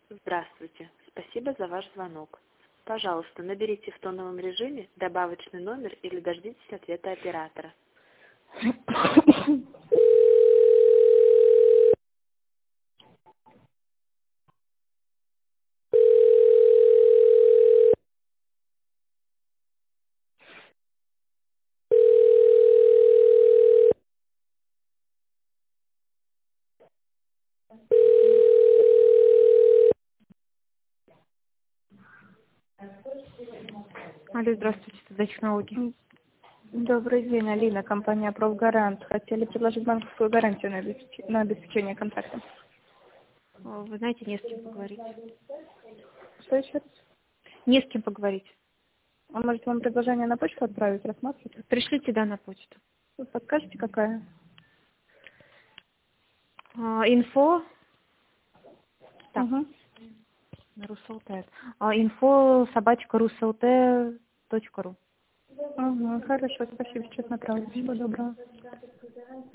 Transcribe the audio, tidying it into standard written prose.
Здравствуйте. Спасибо за ваш звонок. Пожалуйста, наберите в тоновом режиме добавочный номер или дождитесь ответа оператора. Алло, здравствуйте, это технологии. Добрый день, Алина, компания «Профгарант». Хотели предложить банковскую гарантию на обеспечение контракта. Вы знаете, не с кем поговорить. Что еще раз? Не с кем поговорить. А может, вам предложение на почту отправить, рассматривать? Пришлите, да, на почту. Вы подскажете, какая? Инфо. Так, Угу. РусЛТ. Инфо @ruslт.ru. Угу, хорошо, спасибо, сейчас направлю. Всего доброго.